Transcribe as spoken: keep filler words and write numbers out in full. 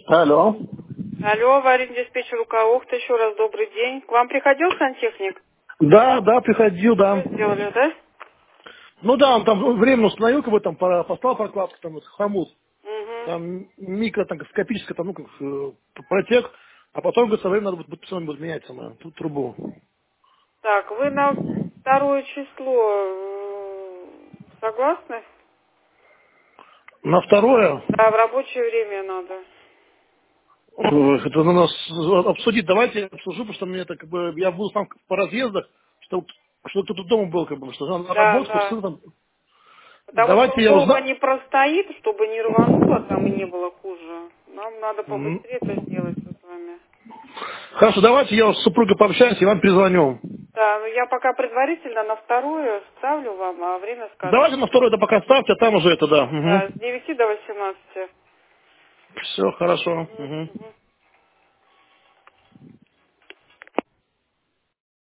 Алло. Алло, аварийный диспетчер Лука-Ухта, еще раз добрый день. К вам приходил сантехник? Да, да, приходил, да. Что сделали, да? Ну да, он там временно установил, как бы там пора- поставил прокладку, там вот, хомут, Угу. там микро, там скопическое, там, ну, как э, протек, а потом, говорит, со временем надо будет, будет, будет менять самое, тут трубу. Так, вы на второе число э, согласны? На второе, Да, в рабочее время надо. э, это надо нас обсудить, давайте я обсужу, потому что мне это как бы, я буду сам по разъездах, чтобы что кто-то дома был, как бы, что на Да, работу, да. что там. Потому что Давайте он я долго узнаю. не простоит, чтобы не рвануло там и не было хуже. Нам надо побыстрее это сделать с вами. Хорошо, давайте я с супругой пообщаюсь и вам перезвоню. Да, ну я пока предварительно на второе ставлю вам, а время Давайте на скажете. второй, да пока ставьте, а там уже это, да. Да, с Угу. девяти до восемнадцати. Все хорошо. Мгм, Угу. мгм.